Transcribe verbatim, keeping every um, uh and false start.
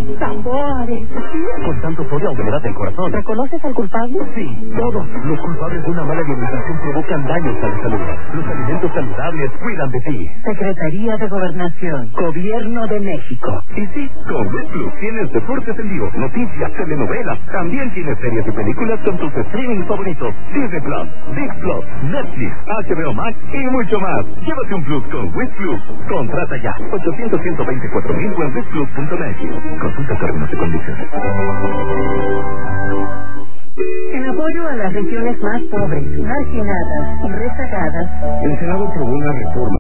Tambores. Con tanto sodio humedad del corazón. ¿Reconoces al culpable? Sí, todos los culpables de una mala alimentación provocan daños a la salud. Los alimentos saludables cuidan de ti. Secretaría de Gobernación, Gobierno de México. Y sí, con WePlus tienes deportes en vivo, noticias, telenovelas. También tienes series y películas con tus streaming favoritos. Disney Plus, Disney Plus, Netflix, H B O Max y mucho más. Llévate un Plus con WePlus. Contrata ya. ochocientos, ciento veinticuatro mil o en wesplus punto net. Consulta términos y condiciones. En apoyo a las regiones más pobres, marginadas y rezagadas, El Senado aprobó una reforma